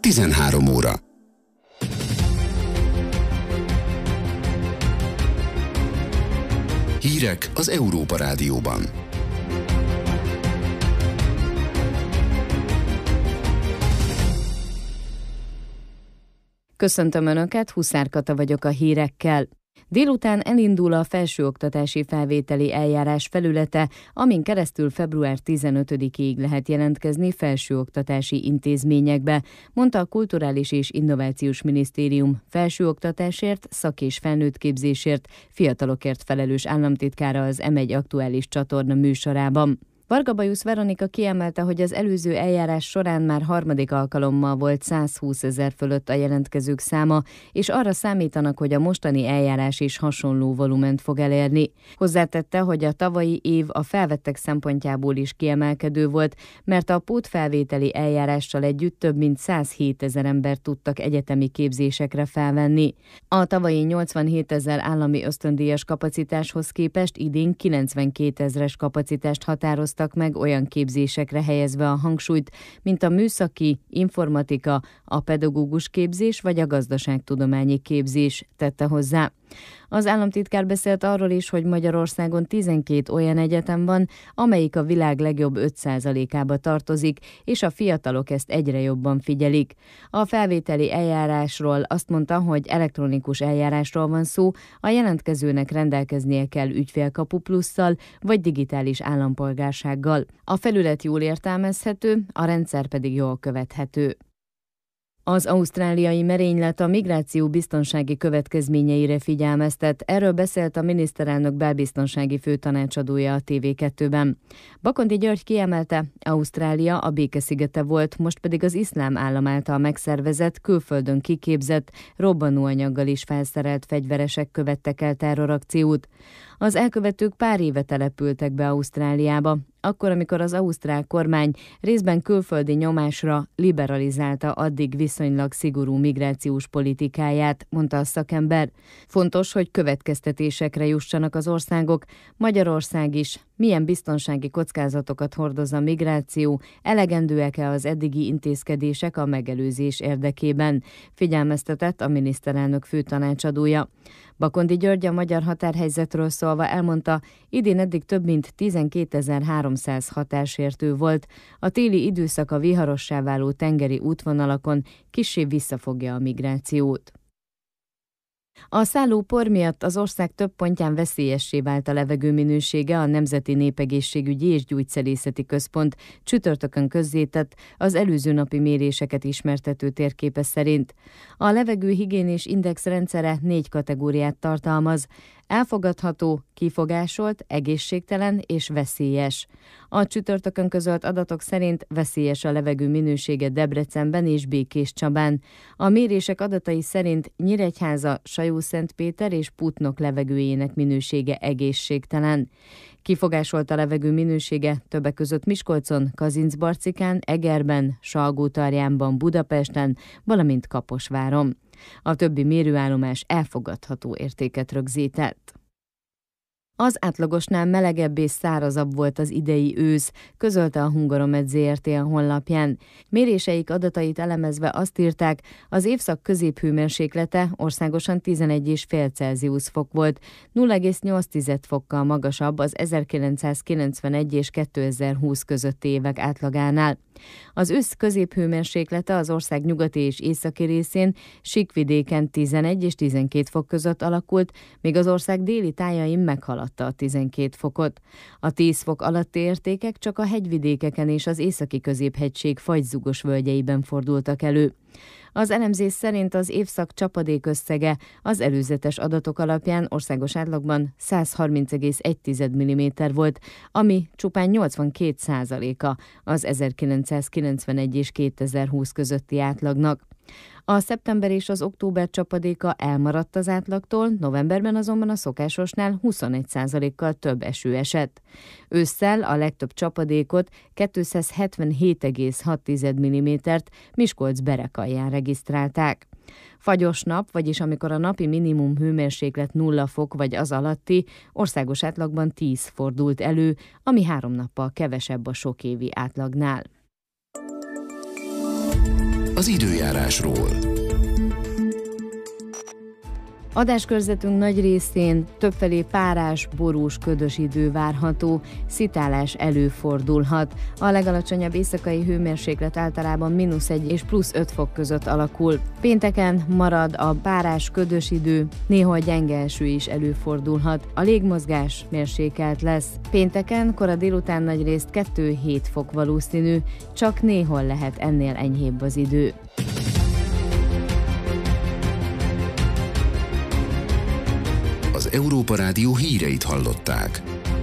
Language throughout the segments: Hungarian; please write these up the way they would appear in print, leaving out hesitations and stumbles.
13 óra. Hírek az Európa Rádióban. Köszöntöm Önöket, Huszár Kata vagyok a hírekkel. Délután elindul a felsőoktatási felvételi eljárás felülete, amin keresztül február 15-ig lehet jelentkezni felsőoktatási intézményekbe, mondta a Kulturális és Innovációs Minisztérium felsőoktatásért, szak- és felnőttképzésért, fiatalokért felelős államtitkára az M1 aktuális csatorna műsorában. Varga Bajusz Veronika kiemelte, hogy az előző eljárás során már harmadik alkalommal volt 120 000 fölött a jelentkezők száma, és arra számítanak, hogy a mostani eljárás is hasonló volument fog elérni. Hozzátette, hogy a tavalyi év a felvettek szempontjából is kiemelkedő volt, mert a pótfelvételi eljárással együtt több mint 107 000 embert tudtak egyetemi képzésekre felvenni. A tavalyi 87 000 állami ösztöndíjas kapacitáshoz képest idén 92 000-es kapacitást határoztak meg, olyan képzésekre helyezve a hangsúlyt, mint a műszaki, informatika, a pedagógus képzés vagy a gazdaságtudományi képzés, tette hozzá. Az államtitkár beszélt arról is, hogy Magyarországon 12 olyan egyetem van, amelyik a világ legjobb 5%-ába tartozik, és a fiatalok ezt egyre jobban figyelik. A felvételi eljárásról azt mondta, hogy elektronikus eljárásról van szó, a jelentkezőnek rendelkeznie kell ügyfélkapu plusszal vagy digitális állampolgársággal. A felület jól értelmezhető, a rendszer pedig jól követhető. Az ausztráliai merénylet a migráció biztonsági következményeire figyelmeztet, erről beszélt a miniszterelnök belbiztonsági főtanácsadója a TV2-ben. Bakonti György kiemelte, Ausztrália a békeszigete volt, most pedig az iszlám állam által megszervezett, külföldön kiképzett, robbanóanyaggal is felszerelt fegyveresek követtek el terrorakciót. Az elkövetők pár éve települtek be Ausztráliába, akkor, amikor az ausztrál kormány részben külföldi nyomásra liberalizálta addig viszonylag szigorú migrációs politikáját, mondta a szakember. Fontos, hogy következtetésekre jussanak az országok, Magyarország is. Milyen biztonsági kockázatokat hordoz a migráció, elegendőek-e az eddigi intézkedések a megelőzés érdekében, figyelmeztetett a miniszterelnök főtanácsadója. Bakonti György a magyar határhelyzetről szólva elmondta, idén eddig több mint 12 300 határsértő volt, a téli időszak a viharossá váló tengeri útvonalakon kissé visszafogja a migrációt. A szállópor miatt az ország több pontján veszélyessé vált a levegő minősége, a Nemzeti Népegészségügyi és Gyógyszerészeti Központ csütörtökön közzétett, az előző napi méréseket ismertető térképe szerint. A levegőhigiénés index rendszere 4 kategóriát tartalmaz: elfogadható, kifogásolt, egészségtelen és veszélyes. A csütörtökön közölt adatok szerint veszélyes a levegő minősége Debrecenben és Békéscsabán. A mérések adatai szerint Nyíregyháza, Sajó-Szentpéter és Putnok levegőjének minősége egészségtelen. Kifogásolt a levegő minősége többek között Miskolcon, Kazincbarcikán, Egerben, Salgótarjánban, Budapesten, valamint Kaposváron. A többi mérőállomás elfogadható értéket rögzített. Az átlagosnál melegebb és szárazabb volt az idei ősz, közölte a Hungaromed Zrt. A honlapján. Méréseik adatait elemezve azt írták, az évszak középhőmérséklete országosan 11,5 Celsius fok volt, 0,8 fokkal magasabb az 1991 és 2020 közötti évek átlagánál. Az ősz középhőmérséklete az ország nyugati és északi részén, síkvidéken 11 és 12 fok között alakult, míg az ország déli tájain meghaladta a 12 fokot. A 10 fok alatti értékek csak a hegyvidékeken és az északi középhegység fagyzugos völgyeiben fordultak elő. Az elemzés szerint az évszak csapadékösszege az előzetes adatok alapján országos átlagban 130,1 mm volt, ami csupán 82%-a az 1991 és 2020 közötti átlagnak. A szeptember és az október csapadéka elmaradt az átlagtól, novemberben azonban a szokásosnál 21%-kal több eső esett. Ősszel a legtöbb csapadékot 277,6 mm-t Miskolc-Berekalján regisztrálták. Fagyos nap, vagyis amikor a napi minimum hőmérséklet 0 fok vagy az alatti, országos átlagban 10 fordult elő, ami 3 nappal kevesebb a sokévi átlagnál. az időjárásról. Adáskörzetünk nagy részén többfelé párás, borús, ködös idő várható, szitálás előfordulhat. A legalacsonyabb éjszakai hőmérséklet általában -1 és +5 fok között alakul. Pénteken marad a párás, ködös idő, néha gyenge eső is előfordulhat. A légmozgás mérsékelt lesz. Pénteken kora délután nagyrészt 2-7 fok valószínű, csak néhol lehet ennél enyhébb az idő. Az Európa Rádió híreit hallották.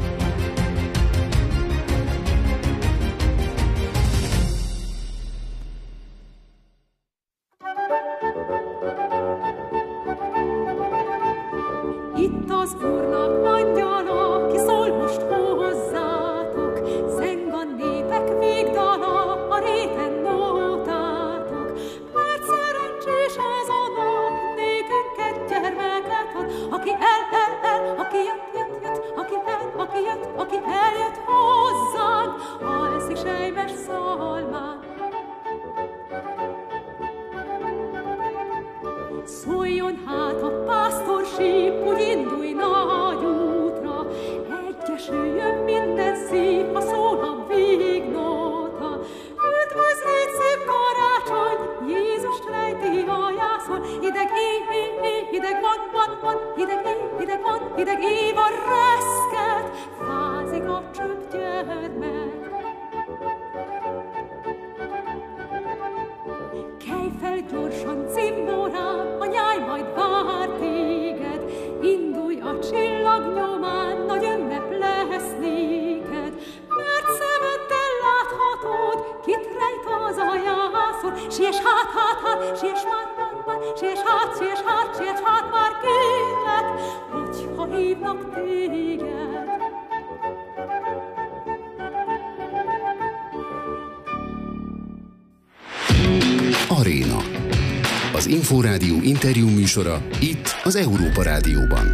Itt az Úrnak angyala, ki szól most hozzátok, zeng a népek végdala, a réten nótátok. Mert szerencsés ez a nap, nékünk egy gyermeket ad, aki aki jött, aki eljött hozzánk, alszik sejmes szalmán. Szóljon hát a pásztorsíp, úgy indulj nagy útra, egyesüljön minden szív, ha szól a vígnóta. Üdvözlégy szép karácsony, Jézust rejti a jászol, hideg év a reszket, fázik a csöpp gyermek. Kelj fel gyorsan, cimborám, a nyáj majd vár téged, indulj a csillag nyomán, nagy ünnep lesz néked. Mert szemeddel láthatod, kit rejt az a jászol, siess hát, siess hát már kérlek, hogyha hívnak téged. Aréna. Az Inforádió interjú műsora itt az Európa Rádióban.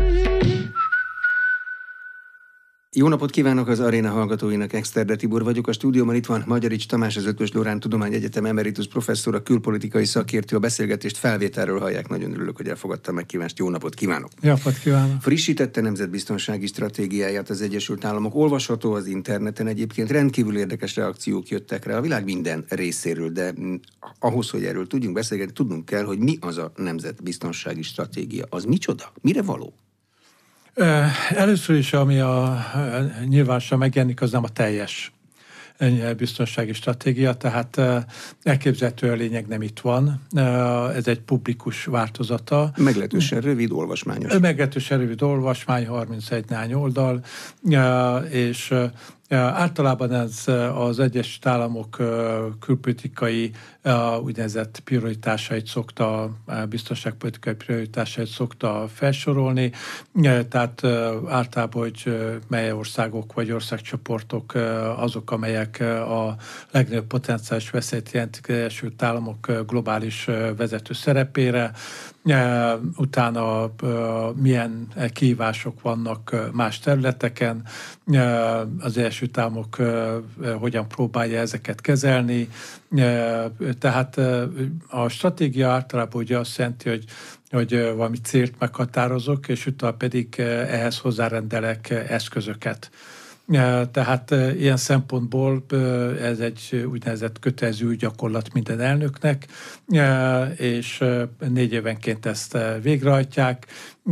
Jó napot kívánok az Aréna hallgatóinak, Exterde Tibor vagyok. A stúdióban itt van Magyarics Tamás, az Eötvös Loránd Tudományegyetem emeritus professzora, külpolitikai szakértő. A beszélgetést felvételről hallják. Nagyon örülök, hogy elfogadtam megkívást. Jó napot kívánok! Jó napot kívánok! Frissítette nemzetbiztonsági stratégiáját az Egyesült Államok. Olvasható az interneten egyébként, rendkívül érdekes reakciók jöttek rá a világ minden részéről, de ahhoz, hogy erről tudjunk beszélgetni, tudnunk kell, hogy mi az a nemzetbiztonsági stratégia. Az micsoda? Mire való? Először is, ami nyilvánosan megjelenik, az nem a teljes biztonsági stratégia, tehát elképzelhető a lényeg nem itt van. Ez egy publikus változata. Meglehetősen rövid, olvasmányos. Meglehetősen rövid olvasmány, 31 néhány oldal, és általában ez az Egyesült Államok külpolitikai úgynevezett prioritásait szokta, biztonságpolitikai prioritásait szokta felsorolni, tehát általában, hogy mely országok vagy országcsoportok azok, amelyek a legnagyobb potenciális veszélyt jelentik az Egyesült Államok globális vezető szerepére, utána milyen kihívások vannak más területeken, az Egyesült Államok hogyan próbálja ezeket kezelni. Tehát a stratégia általában ugye azt jelenti, hogy valami célt meghatározok, és utána pedig ehhez hozzárendelek eszközöket. Tehát ilyen szempontból ez egy úgynevezett kötelező gyakorlat minden elnöknek, és 4 évenként ezt végrehajtják.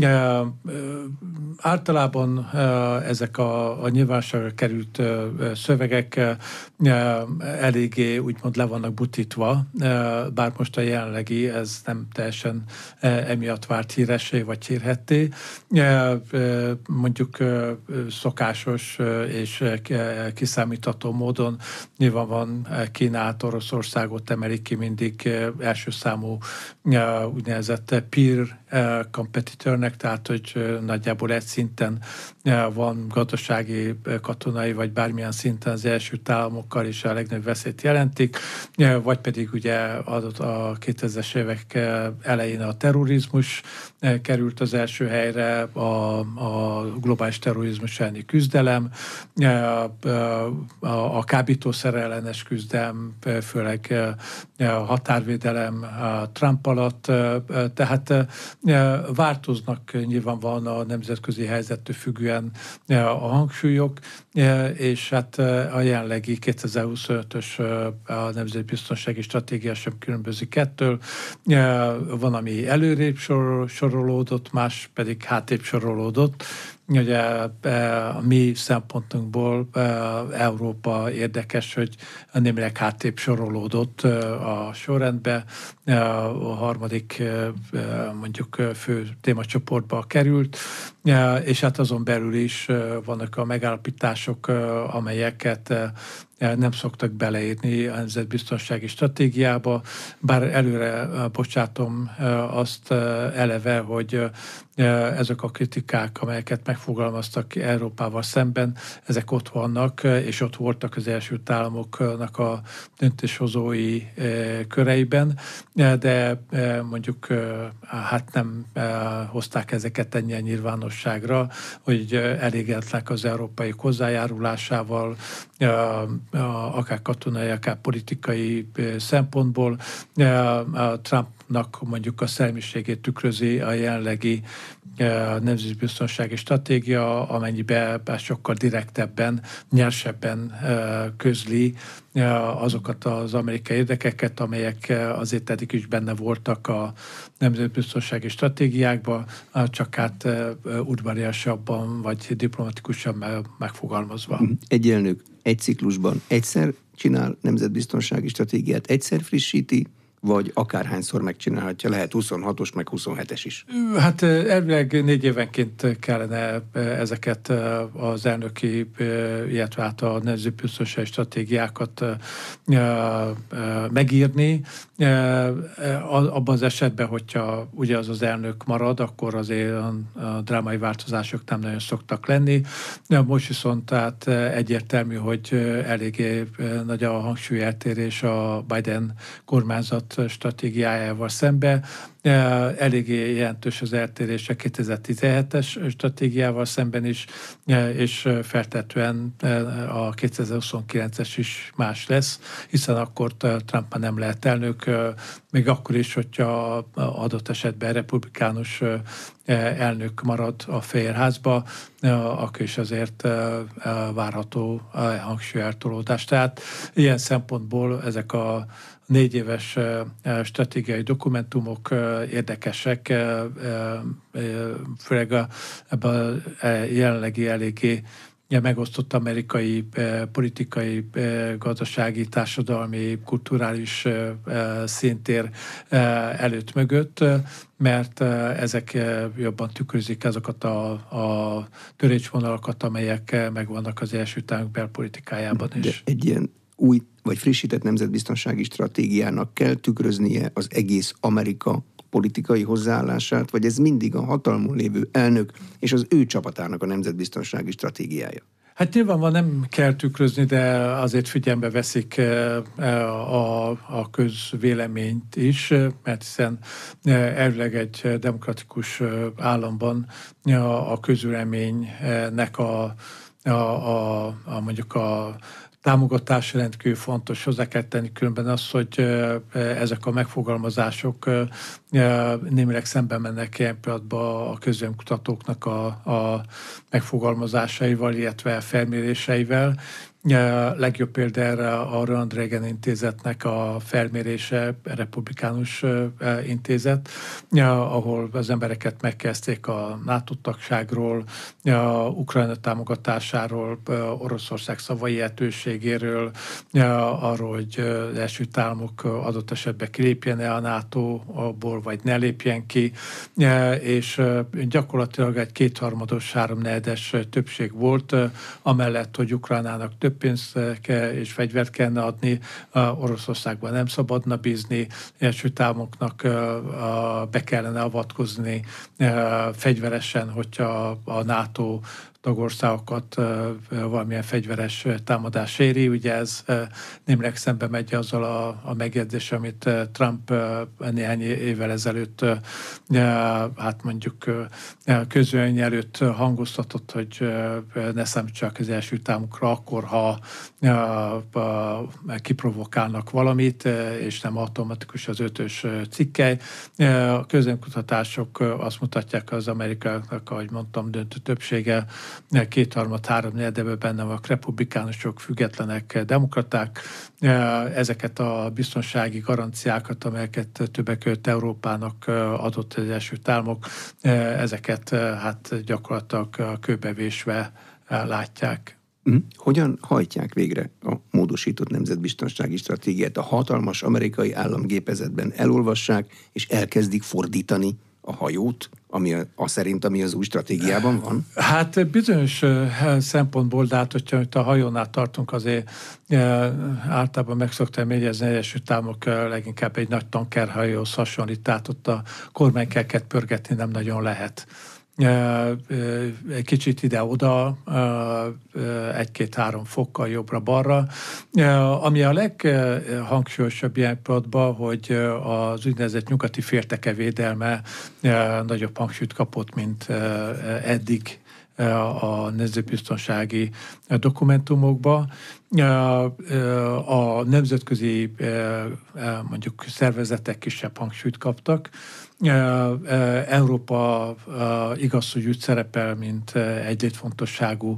Általában ezek a nyilvánosságra került szövegek eléggé úgymond le vannak butítva, bár most a jelenlegi ez nem teljesen emiatt vált híressé vagy hírhetté. Mondjuk szokásos és kiszámítható módon nyilván Kínát, Oroszországot emelik ki mindig első számú úgynevezett peer competitor partnernek, tehát hogy nagyjából egy szinten van gazdasági, katonai vagy bármilyen szinten az Egyesült Államokkal is a legnagyobb veszélyt jelentik, vagy pedig ugye adott a 2000-es évek elején a terrorizmus került az első helyre, a globális terrorizmus elleni küzdelem, a kábítószer ellenes küzdelem, főleg a határvédelem Trump alatt, tehát változnak nyilvánvalóan a nemzetközi helyzettől függően a hangsúlyok, és hát a jelenlegi 2025-ös a nemzetbiztonsági stratégia sem különbözik ettől. Van, ami előrébb sorolódott, más pedig hátrébb sorolódott. Ugye a mi szempontunkból Európa érdekes, hogy némileg hátrébb sorolódott a sorrendbe, a harmadik mondjuk fő témacsoportba került, és hát azon belül is vannak a megállapítások, amelyeket nem szoktak beleírni a nemzetbiztonsági stratégiába, bár előre bocsátom azt eleve, hogy ezek a kritikák, amelyeket megfogalmaztak Európával szemben, ezek ott vannak, és ott voltak az Egyesült Államoknak a döntéshozói köreiben, de mondjuk hát nem hozták ezeket ennyien nyilvánosságra, hogy elégedetlenek az európai hozzájárulásával, akár katonai, akár politikai szempontból. Trumpnak mondjuk a szellemiségét tükrözi a jelenlegi nemzetbiztonsági stratégia, amennyiben sokkal direktebben, nyersebben közli azokat az amerikai érdekeket, amelyek azért eddig is benne voltak a nemzetbiztonsági stratégiákban, csak hát udvariasabban vagy diplomatikusan megfogalmazva. Egy elnök egy ciklusban egyszer csinál nemzetbiztonsági stratégiát, egyszer frissíti, vagy akárhányszor megcsinálhatja, lehet 26-os, meg 27-es is. Hát elvileg 4 évenként kellene ezeket az elnöki, illetve hát a nemzetbiztonsági stratégiákat megírni. Abban az esetben, hogyha ugye az elnök marad, akkor azért a drámai változások nem nagyon szoktak lenni. Most viszont tehát egyértelmű, hogy eléggé nagy a hangsúlyeltérés a Biden kormányzat stratégiájával szembe. Eléggé jelentős az eltérés a 2017-es stratégiával szemben is, és feltetően a 2029-es is más lesz, hiszen akkor Trump már nem lehet elnök, még akkor is, hogyha adott esetben republikánus elnök marad a Fehérházba, akkor is azért várható a hangsúlyeltolódás. Tehát ilyen szempontból ezek a 4 éves stratégiai dokumentumok érdekesek, főleg ebben a jelenlegi eléggé megosztott amerikai politikai, gazdasági, társadalmi, kulturális színtér előtt mögött, mert ezek jobban tükrözik azokat a törésvonalakat, amelyek megvannak az Egyesült Államok belpolitikájában is. De egy ilyen új vagy frissített nemzetbiztonsági stratégiának kell tükröznie az egész Amerika politikai hozzáállását, vagy ez mindig a hatalmon lévő elnök és az ő csapatának a nemzetbiztonsági stratégiája? Hát nyilvánvalóan nem kell tükrözni, de azért figyelembe veszik a közvéleményt is, mert hiszen elvileg egy demokratikus államban a közvéleménynek mondjuk a támogatás rendkívül fontos, hozzá kell tenni különben az, hogy ezek a megfogalmazások némileg szemben mennek ilyen pillanatban a közvéleménykutatóknak a megfogalmazásaival, illetve felméréseivel. Legjobb példa erre a Ronald Reagan intézetnek a felmérése, republikánus intézet, ahol az embereket megkezdték a NATO tagságról, Ukrajna támogatásáról, Oroszország szavai lehetőségéről, arról, hogy az Egyesült Államok adott esetben kilépjen-e a NATO-ból, abból, vagy ne lépjen ki, és gyakorlatilag egy 2/3, 3/4 többség volt, amellett, hogy Ukrajnának több pénzt és fegyvert kellene adni, Oroszországban nem szabadna bízni, Egyesült Államoknak be kellene avatkozni fegyveresen, hogyha a NATO tagországokat valamilyen fegyveres támadás éri. Ugye ez némileg szembe megy azzal a megjegyzés, amit Trump néhány évvel ezelőtt hát mondjuk közvélemény előtt hangoztatott, hogy ne számítsanak az Egyesült Államokra akkor, ha kiprovokálnak valamit, és nem automatikus az 5-ös cikkely. A közönkutatások azt mutatják, az amerikaiaknak, ahogy mondtam, döntő többsége 2/3, 3/4 benne vannak republikánusok, függetlenek, demokraták. Ezeket a biztonsági garanciákat, amelyeket többek között Európának adott az Egyesült Államok, ezeket hát gyakorlatilag kőbevésve látják. Hogyan hajtják végre a módosított nemzetbiztonsági stratégiát? A hatalmas amerikai államgépezetben elolvassák, és elkezdik fordítani a hajót, ami az új stratégiában van? Hát bizonyos szempontból, de hát, hogyha a hajónál tartunk, azért általában meg szoktam jegyezni, Egyesült Államok leginkább egy nagy tankerhajóhoz hasonlít, tehát ott a kormánykelket pörgetni nem nagyon lehet. Egy kicsit ide-oda, 1-2-3 fokkal jobbra-balra. Ami a leghangsúlyosabb ilyen pillanatban, hogy az úgynevezett nyugati félteke védelme nagyobb hangsúlyt kapott, mint eddig a nemzetbiztonsági dokumentumokba. A nemzetközi mondjuk szervezetek kisebb hangsúlyt kaptak. Európa igaz, hogy úgy szerepel, mint egy létfontosságú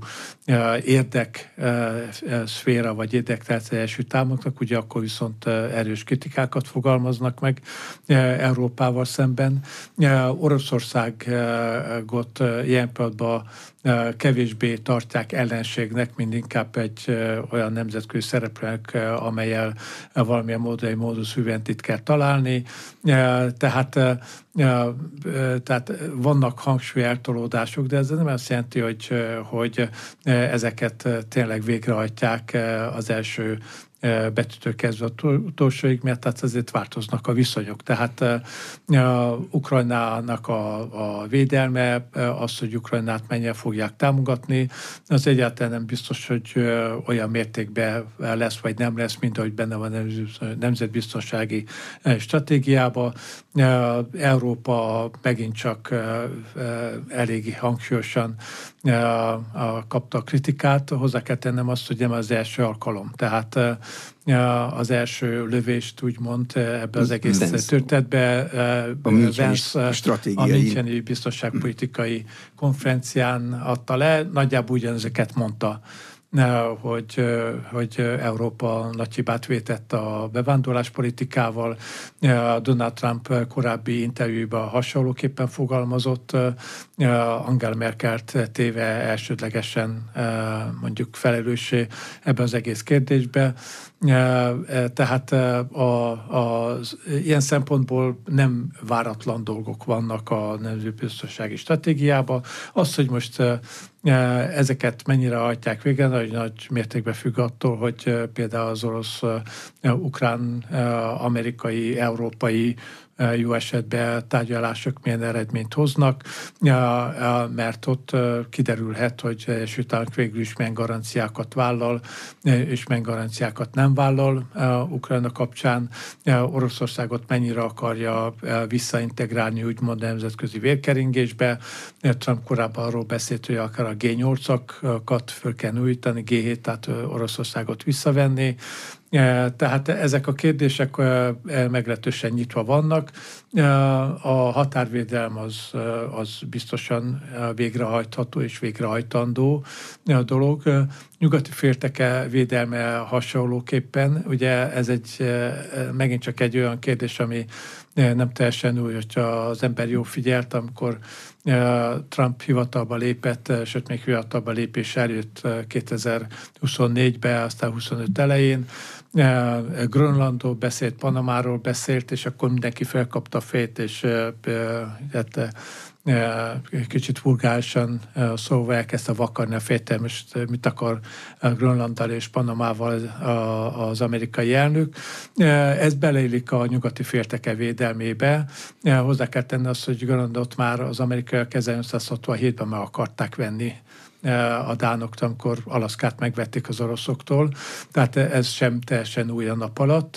érdekszféra vagy érdektárca Egyesült Államoknak, ugye akkor viszont erős kritikákat fogalmaznak meg Európával szemben. Oroszországot ilyen pillanatban kevésbé tartják ellenségnek, mint inkább egy olyan nemzetközi szereplőnek, amellyel valamilyen módus viventit kell találni. Tehát vannak hangsúlyeltolódások, de ez nem azt jelenti, hogy ezeket tényleg végrehajtják az első betűtől kezdve utolsóig, mert tehát azért változnak a viszonyok. Tehát Ukrajnának a védelme, az, hogy Ukrajnát mennyire fogják támogatni, az egyáltalán nem biztos, hogy olyan mértékben lesz, vagy nem lesz, mint ahogy benne van a nemzetbiztonsági stratégiában. Európa megint csak eléggé hangsúlyosan kapta a kritikát. Hozzá kell tennem azt, hogy nem az első alkalom. Tehát az első lövést úgymond ebbe az egész történetbe Vance a Müncheni biztonságpolitikai konferencián adta le. Nagyjából ugyanezeket mondta, hogy Európa nagy hibát vétett a bevándorláspolitikával. Donald Trump korábbi interjúban hasonlóképpen fogalmazott, Angela Merkelt téve elsődlegesen mondjuk felelőssé ebbe az egész kérdésbe. Tehát ilyen szempontból nem váratlan dolgok vannak a nemzetbiztonsági stratégiában. Az, hogy most ezeket mennyire hajtják végre, nagy mértékben függ attól, hogy például az orosz, ukrán, amerikai, európai jó esetben tárgyalások milyen eredményt hoznak, mert ott kiderülhet, hogy Egyesült Államok végül is milyen garanciákat vállal, és milyen garanciákat nem vállal Ukrajna kapcsán. Oroszországot mennyire akarja visszaintegrálni, úgymond nemzetközi vérkeringésbe. Trump korábban arról beszélt, hogy akár a G8-akat föl kell újítani, G7, tehát Oroszországot visszavenni. Tehát ezek a kérdések meglehetősen nyitva vannak. A határvédelem az biztosan végrehajtható és végrehajtandó dolog. Nyugati félteke védelme hasonlóképpen. Ugye ez megint csak egy olyan kérdés, ami nem teljesen új, hogyha az ember jó figyelt, amikor Trump hivatalba lépett, sőt még hivatalba lépés eljött 2024-ben, aztán 25 elején. Grönlandról beszélt, Panamáról beszélt, és akkor mindenki felkapta a fejét, és kicsit vulgárisan szóval elkezdte vakarni a fejét, most mit akar Grönlanddal és Panamával az amerikai elnök. Ez beleillik a nyugati félteke védelmébe. Hozzá kell tenni azt, hogy Grönlandot már az amerikaiak 1967-ben meg akarták venni a dánoktól, amikor Alaszkát megvették az oroszoktól. Tehát ez sem teljesen új a nap alatt.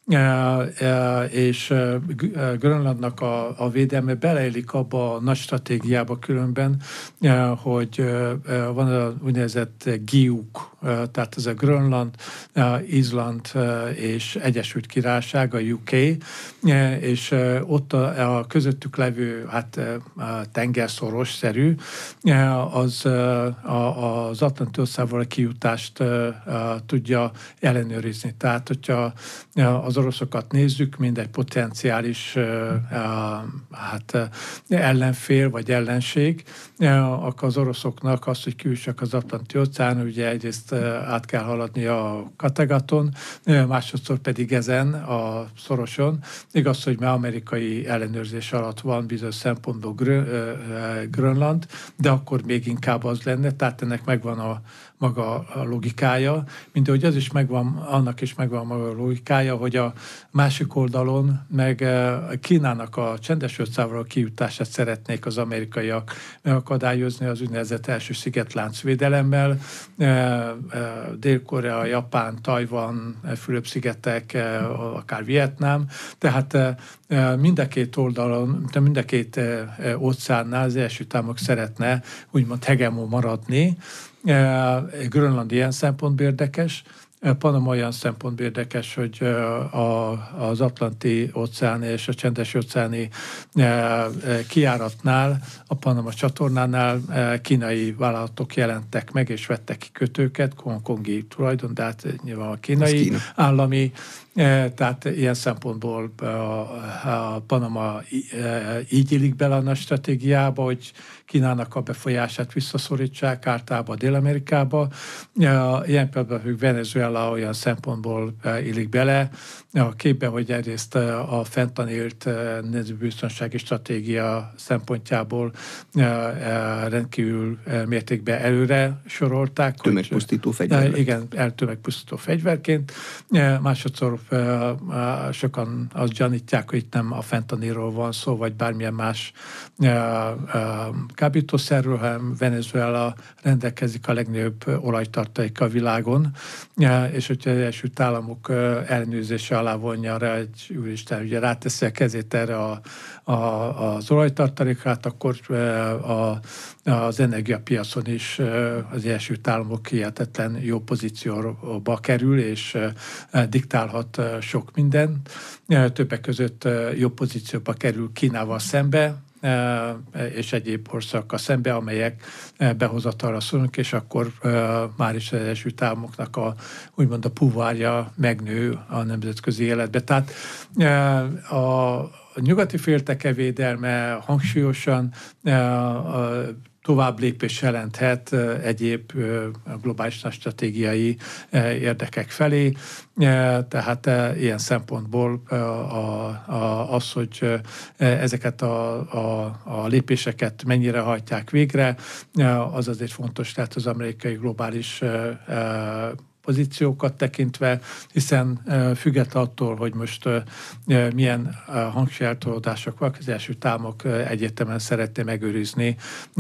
És Grönlandnak a védelme beleillik abba a nagy stratégiába különben, hogy van a úgynevezett GIUK, tehát ez a Grönland, Izland és Egyesült Királyság, a UK, és ott a közöttük levő tengerszoros-szerű, az Atlanti-óceánból a kijutást tudja ellenőrizni. Tehát, hogyha az oroszokat nézzük, mint egy potenciális ellenfél vagy ellenség, akkor az oroszoknak azt, hogy kijussak az Atlanti-óceán, ugye egyrészt át kell haladni a Kattegaton, másodszor pedig ezen a szoroson. Igaz, hogy már amerikai ellenőrzés alatt van bizonyos szempontból Grönland, de akkor még inkább az lenne, tehát ennek megvan a maga a logikája, mint ahogy az is megvan, annak is megvan maga a logikája, hogy a másik oldalon meg Kínának a Csendes-óceánról kijutását szeretnék az amerikaiak megakadályozni az úgynevezett első szigetlánc védelemmel. Dél-Korea, Japán, Tajvan, Fülöp-szigetek, akár Vietnám. Tehát mind a két oldalon, mind a két óceánnál az Egyesült Államok szeretne úgymond hegemon maradni. Grönland ilyen szempontból érdekes, Panama olyan szempontból érdekes, hogy az Atlanti-óceáni és a Csendes-óceáni kijáratnál, a Panama csatornánál kínai vállalatok jelentek meg, és vettek ki kötőket, hongkongi tulajdon, de hát nyilván a kínai állami, tehát ilyen szempontból a Panama így illik bele a nagy stratégiába, hogy Kínának a befolyását visszaszorítsák általában Dél-Amerikába. Ilyen például Venezuela olyan szempontból illik bele a képbe, hogy egyrészt a fentanylt nemzetbiztonsági stratégia szempontjából rendkívül mértékben előre sorolták. Tömegpusztító fegyverként. Igen, tömegpusztító fegyverként. Másodszor sokan azt gyanítják, hogy itt nem a fentanylról van szó, vagy bármilyen más kábítószerről, hanem Venezuela rendelkezik a legnagyobb olajtartalékkal a világon, és hogyha az Egyesült Államok ellenőrzése alá vonja rá, egy úristen ugye ráteszi a kezét erre az olajtartalékát, akkor az energiapiacon is az Egyesült Államok hihetetlen jó pozícióba kerül, és diktálhat sok minden. Többek között jó pozícióba kerül Kínával szembe, és egyéb országokkal szembe, amelyek behozatalra szólnak, és akkor már is az Egyesült Államoknak úgymond a puvárja megnő a nemzetközi életbe. Tehát a nyugati félteke védelme hangsúlyosan tovább lépés jelenthet egyéb globális stratégiai érdekek felé. Tehát ilyen szempontból az, hogy ezeket a lépéseket mennyire hajtják végre, az azért fontos, tehát az amerikai globális pozíciókat tekintve, hiszen függetlenül attól, hogy most milyen hangsúlyeltolódások vannak, az Egyesült Államok egyértelműen szeretné megőrizni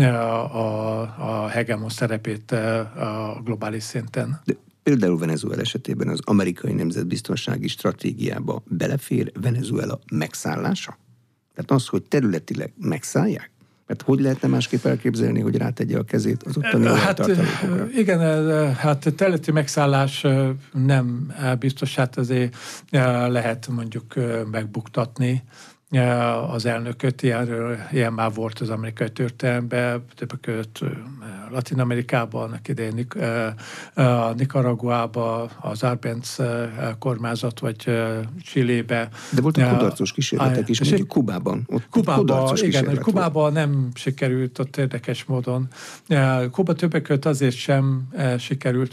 a hegemon szerepét a globális szinten. De például Venezuela esetében az amerikai nemzetbiztonsági stratégiába belefér Venezuela megszállása? Tehát az, hogy területileg megszállják? Hát hogy lehetne másképp elképzelni, hogy rátegye a kezét az ottani olajtartalékokra? Igen, hát területi megszállás nem biztos, hát azért lehet mondjuk megbuktatni az elnököt. Ilyen már volt az amerikai történelemben, többek között Latin-Amerikában, annak idején Nicaraguában, az Arbenz kormányzat, vagy Chilébe. De voltak kudarcos kísérletek is, mondjuk Kubában. Kubában nem sikerült ott érdekes módon. Kuba többek között azért sem sikerült,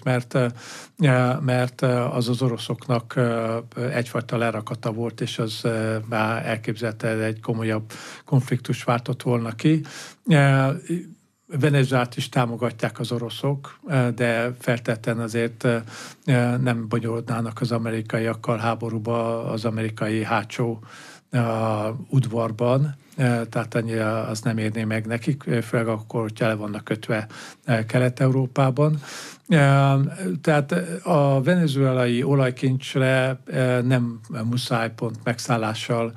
mert az oroszoknak egyfajta lerakata volt, és az már elképzelte, egy komolyabb konfliktus váltott volna ki. Venezuelát is támogatják az oroszok, de feltétlenül azért nem bonyolódnának az amerikaiakkal háborúba az amerikai hátsó udvarban, tehát annyira az nem érné meg nekik, főleg akkor, hogyha le vannak kötve Kelet-Európában. Tehát a venezuelai olajkincsre nem muszáj pont megszállással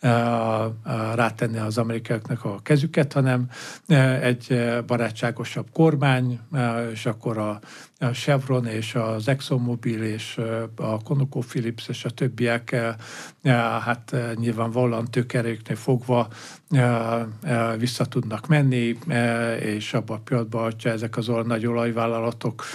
rátenni az amerikaiaknak a kezüket, hanem egy barátságosabb kormány, és akkor a Chevron és az ExxonMobil és a ConocoPhillips és a többiek hát nyilvánvalóan tőkerejüknél fogva vissza tudnak menni, és abban a pillanatban, hogyha ezek az nagy olajvállalatok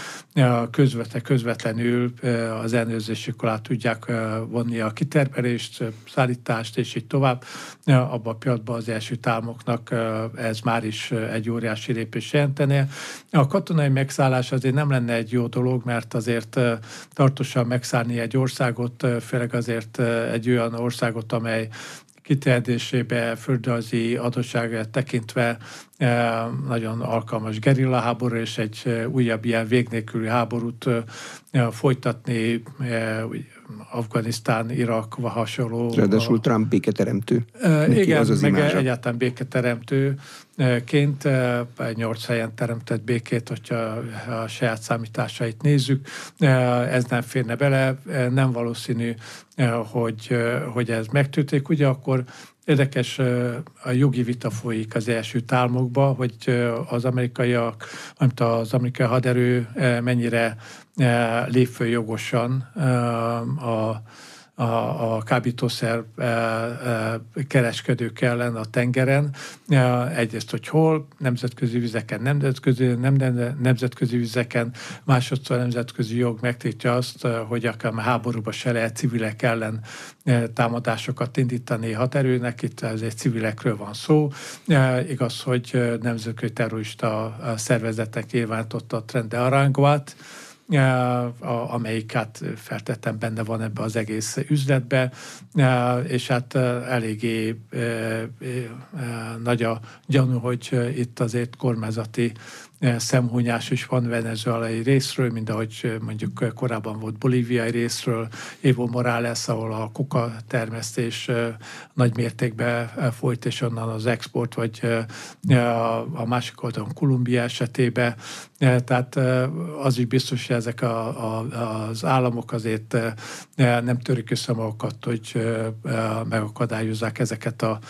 közvetlenül az ellenőrzésük alá tudják vonni a kitermelést, szállítást, és így tovább, abban a pillanatban az Egyesült Államoknak ez már is egy óriási lépés jelentene. A katonai megszállás azért nem lenne egy jó dolog, mert azért tartósan megszállni egy országot, főleg azért egy olyan országot, amely kiterjedésébe, földrajzi adottságát tekintve nagyon alkalmas gerillaháború, és egy újabb ilyen vég nélküli háborút folytatni, Afganisztán, Irak, vagy hasonló. Ráadásul Trump béketeremtő. Igen, az meg egyáltalán béketeremtőként 8 helyen teremtett békét, hogyha a saját számításait nézzük. Ez nem férne bele, nem valószínű, hogy ez megtörténik. Ugye akkor érdekes, a jogi vita folyik az Egyesült Államokban, hogy az amerikaiak, amit az amerikai haderő mennyire lép föl jogosan a kábítószer kereskedők ellen a tengeren. Egyrészt, hogy hol, nemzetközi vizeken, nemzetközi vizeken, másodszor nemzetközi jog megtiltja azt, hogy akár háborúba se lehet civilek ellen támadásokat indítani haderőnek, itt ezért civilekről van szó. Igaz, hogy nemzetközi terrorista szervezetnek nyilvánította a Tren de Aranguát, amelyik hát feltettem benne van ebbe az egész üzletbe, és hát eléggé nagy a gyanú, hogy itt azért kormányzati szemhúnyás is van venezuelai részről, mint ahogy mondjuk korábban volt bolíviai részről, Evo Morales, ahol a koka termesztés nagy mértékben folyt, és onnan az export, vagy a másik oldalon Kolumbia esetében. Tehát az is biztos, hogy ezek az államok azért nem törik össze magukat, hogy megakadályozzák ezeket a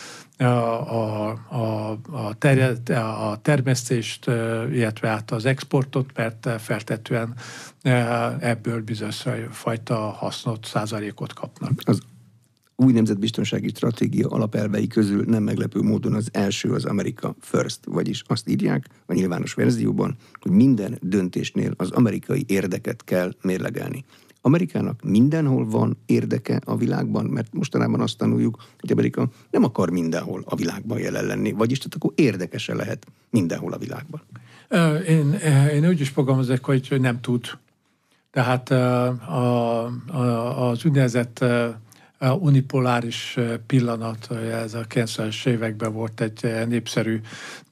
termesztést, illetve át az exportot, mert feltetően ebből bizonyos fajta hasznot, százalékot kapnak. Az új nemzetbiztonsági stratégia alapelvei közül nem meglepő módon az első az America First, vagyis azt írják a nyilvános verzióban, hogy minden döntésnél az amerikai érdeket kell mérlegelni. Amerikának mindenhol van érdeke a világban, mert mostanában azt tanuljuk, hogy Amerika nem akar mindenhol a világban jelen lenni, vagyis tehát akkor érdekese lehet mindenhol a világban. Én úgy is fogalmazok, hogy nem tud. Tehát az úgynevezett unipoláris pillanat, ez a 90-es években volt egy népszerű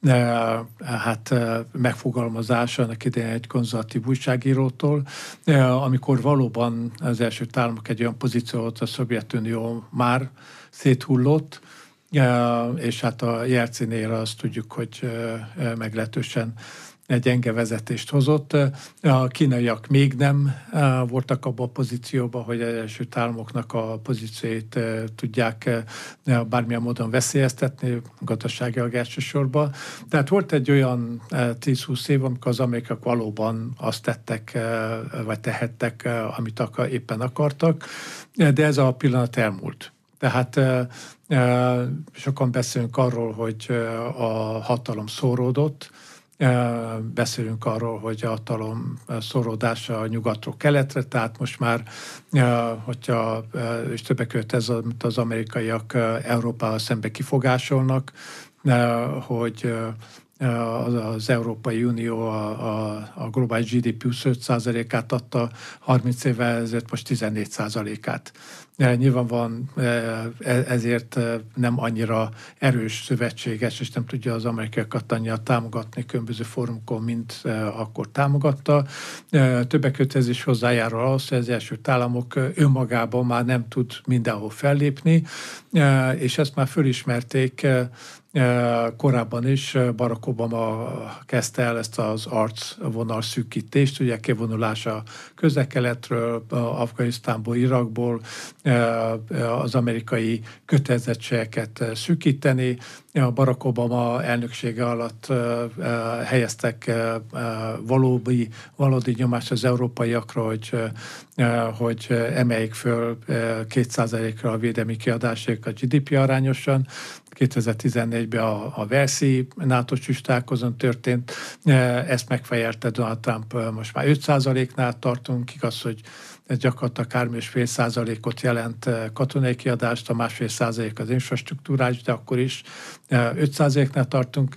megfogalmazás annak idején egy konzervatív újságírótól, amikor valóban az Egyesült Államok egy olyan pozíciót, a Szovjetunió már széthullott, és hát a Jelcinél azt tudjuk, hogy meglehetősen egy gyenge vezetést hozott. A kínaiak még nem voltak abban a pozícióban, hogy az Egyesült Államoknak a pozícióit tudják bármilyen módon veszélyeztetni, gazdaságilag elsősorban. Tehát volt egy olyan 10-20 év, amikor az amerikaiak valóban azt tettek, vagy tehettek, amit éppen akartak, de ez a pillanat elmúlt. Tehát Sokan beszélünk arról, hogy a hatalom szóródott, beszélünk arról, hogy a hatalom szóródása a nyugatról keletre, tehát most már, hogyha, és többek között ez, amit az amerikaiak Európával szembe kifogásolnak, hogy az Európai Unió a globális GDP 25%-át adta 30 évvel ezelőtt, most 14%-át. Nyilván van ezért nem annyira erős szövetséges, és nem tudja az amerikaiakat annyira támogatni különböző fórumokon, mint akkor támogatta. Többek között ez is hozzájárul ahhoz, hogy az Egyesült Államok önmagában már nem tud mindenhol fellépni, és ezt már fölismerték korábban is. Barack Obama kezdte el ezt az arcvonal szűkítést, ugye kivonulása Közel-Keletről, Afganisztánból, Irakból, az amerikai kötelezettségeket szűkíteni. A Barack Obama elnöksége alatt helyeztek valódi nyomást az európaiakra, hogy emeljék föl 2%-ra a védelmi kiadásokat a GDP arányosan. 2014-ben a Velszi NATO csúcstalálkozón történt, ezt megfejelte Donald Trump, most már 5%-nál tartunk, igaz, hogy ez gyakorlatilag 3,5%-ot jelent katonai kiadást, a 1,5% az infrastruktúrális, de akkor is 5%-nál tartunk.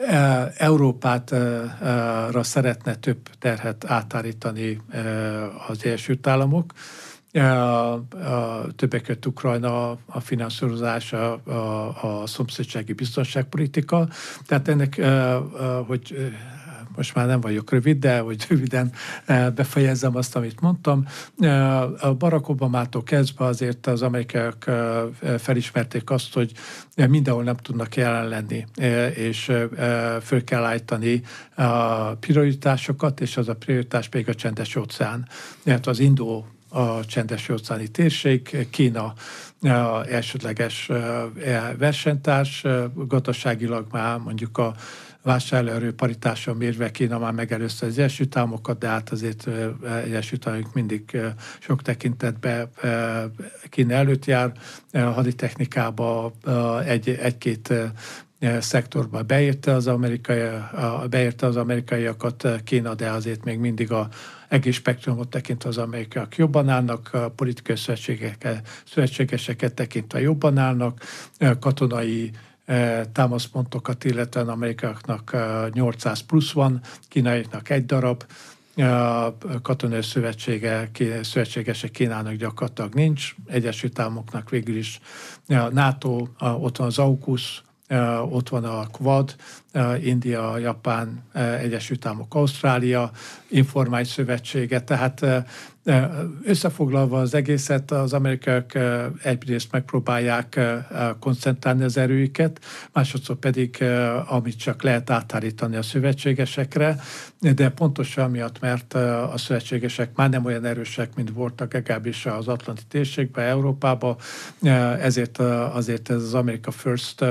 Európára szeretne több terhet átállítani az Egyesült Államok. Többek között Ukrajna, a finanszírozás, a szomszédsági biztonságpolitika. Tehát ennek, hogy most már nem vagyok rövid, de hogy röviden befejezzem azt, amit mondtam. A Barack Obamától kezdve azért az amerikaiak felismerték azt, hogy mindenhol nem tudnak jelen lenni, és föl kell állítani a prioritásokat, és az a prioritás pedig a Csendes-óceán. Mert az a Csendes-óceáni térség, Kína elsődleges versenytárs, gazdaságilag már mondjuk a vásárlóerő paritáson mérve Kína már megelőzte az Egyesült Államokat, de hát azért Egyesült Államok mindig sok tekintetben Kína előtt jár, haditechnikába egy-két szektorba beérte az amerikaiakat Kína, de azért még mindig egész spektrumot tekintve az amerikaiak jobban állnak, a politikai szövetségeseket tekintve jobban állnak, katonai támaszpontokat, illetve az amerikaiaknak 800 plusz van, kínaiaknak egy darab, katonai szövetségesek Kínának gyakorlatilag nincs, Egyesült Államoknak végül is NATO, ott van az AUKUS, ott van a Quad, India, Japán, Egyesült Államok, Ausztrália, informális szövetsége, tehát összefoglalva az egészet, az amerikaiak egyrészt megpróbálják koncentrálni az erőiket, másodszor pedig, amit csak lehet átállítani a szövetségesekre, de pontosan miatt, mert a szövetségesek már nem olyan erősek, mint voltak legalábbis az Atlanti térségben, Európában, ezért azért ez az America First